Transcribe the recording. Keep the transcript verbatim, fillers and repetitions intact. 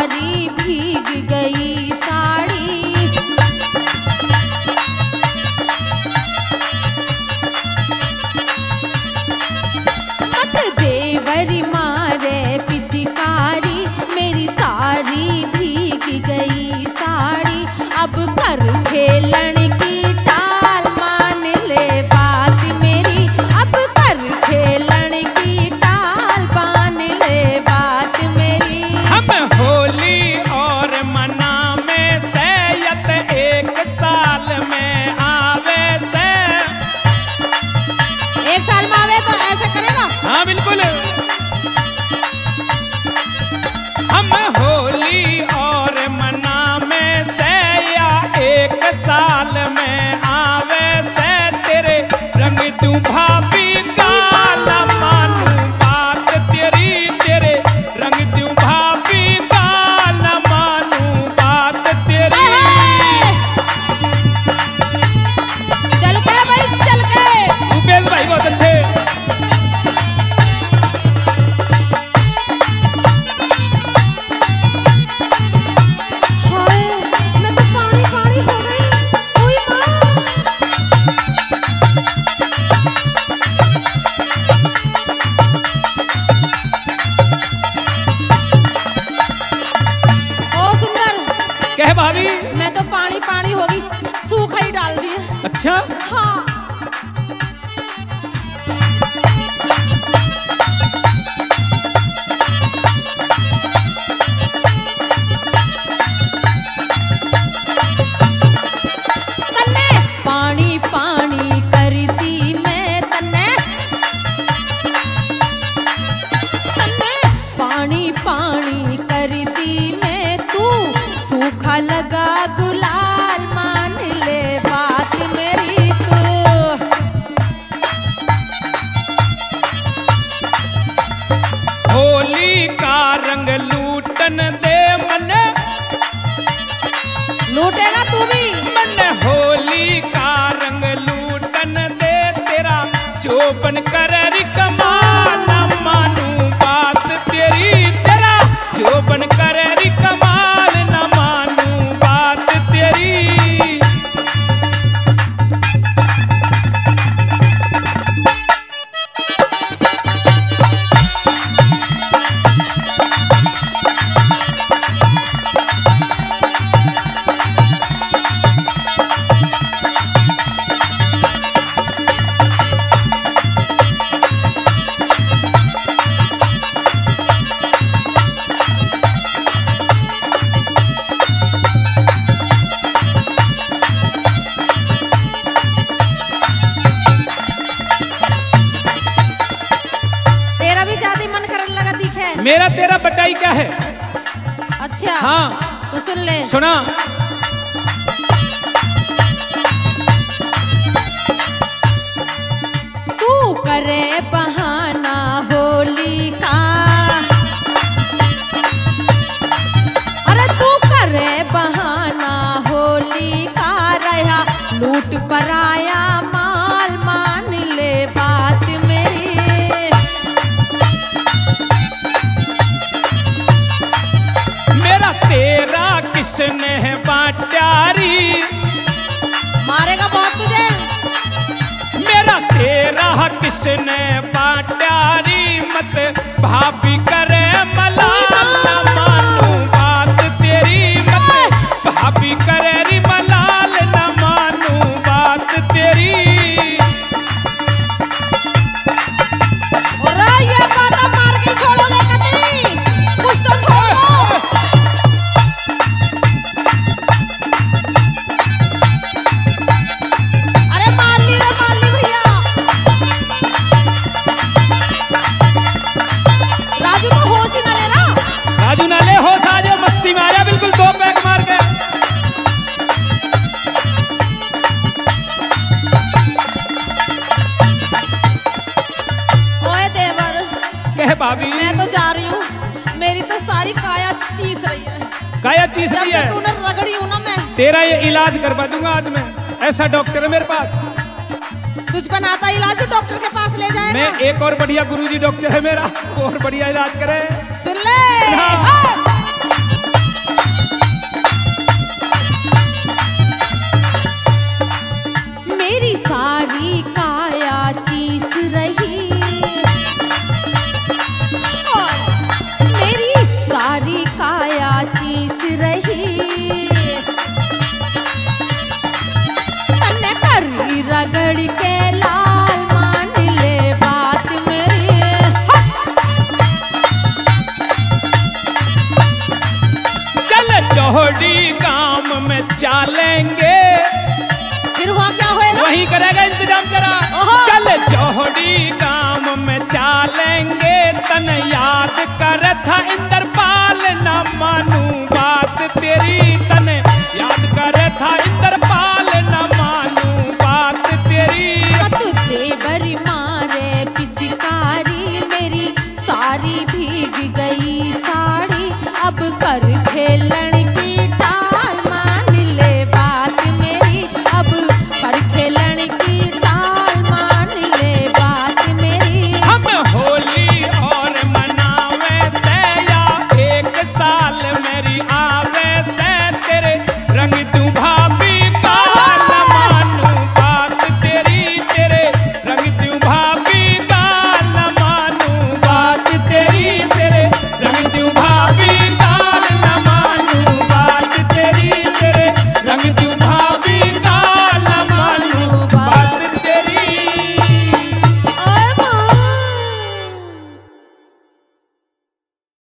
सारी भीग गई साड़ी। मत देवरी मारे पिचकारी, मेरी सारी भीग गई साड़ी। अब कर खेलन की टाल, मान ले बात मेरी। अब कर खेलन की टाल, मान ले बात मेरी। हम होली और मना में सैयत एक साल में आवे से। एक साल में आवे तो ऐसे करे ना। हाँ बिल्कुल। हम होली और मना में से या एक साल में आवे से, तेरे रंग तू भाभी काला मानू बात तेरी। तेरे रंग तू भाभी काला मानू बात तेरी। चल के भाई चल के। भूपेश भाई बहुत अच्छे। हाय मैं तो पानी पानी हो गई। ओए माँ। ओ सुंदर, कह भाभी। मैं तो पानी पानी हो गई, सूखा ही डाल दिया। अच्छा हाँ तन्ने पानी पानी करती मैं, तन्ने तन्ने पानी पानी करती मैं। तू सूखा लगा गुलाल, मान ले बात मेरी तू। होली का रंग लूटन दे मन। लूटेगा तू भी। मन होली का रंग लूटन दे, तेरा चोपन कर कमाल न मानू बात तेरी। तेरा चोपन कर कमाल न मानू बात तेरी। तेरा भी ज्यादा मन करने लगा दिखे। मेरा तेरा बटाई क्या है? अच्छा हाँ तो सुन ले। सुना। तू करे बहाना होली का, अरे तू करे बहाना होली का। रहा लूट पराया माल, मान ले बात मेरी। मेरा तेरा किसने बांटारी। मारेगा बहुत तुझे। मेरा तेरा किसने बांटारी। मत भाभी करे मलाल न मानू बात तेरी। मत भाभी करे मलाल न मानू बात तेरी। और ये बात मार के छोड़ोगे कतई, कुछ तो छोड़ो। अरे मार ली रे मार ली भैया। राजू तो होश ही ना ले रहा। राजू नाले होश आ जाओ, मस्ती में आया बिल्कुल दो पैक मार के। ओए देवर, कह भाभी। मैं तो जा रही हूँ, मेरी तो सारी काया चीस रही है। काया चीज जब रही से है। तूने रगड़ी हूँ ना मैं। तेरा ये इलाज करवा दूंगा आज मैं। ऐसा डॉक्टर है मेरे पास। तुझ पर आता इलाज डॉक्टर के पास ले जाएगा। मैं एक और बढ़िया गुरुजी डॉक्टर है मेरा, और बढ़िया इलाज करे। सुन ले। हाँ। हाँ। चालेंगे। फिर वहाँ क्या होएगा? वही करेगा इंतजाम जरा। ओहो। चल जोहड़ी गांव में चालेंगे, तन याद कर था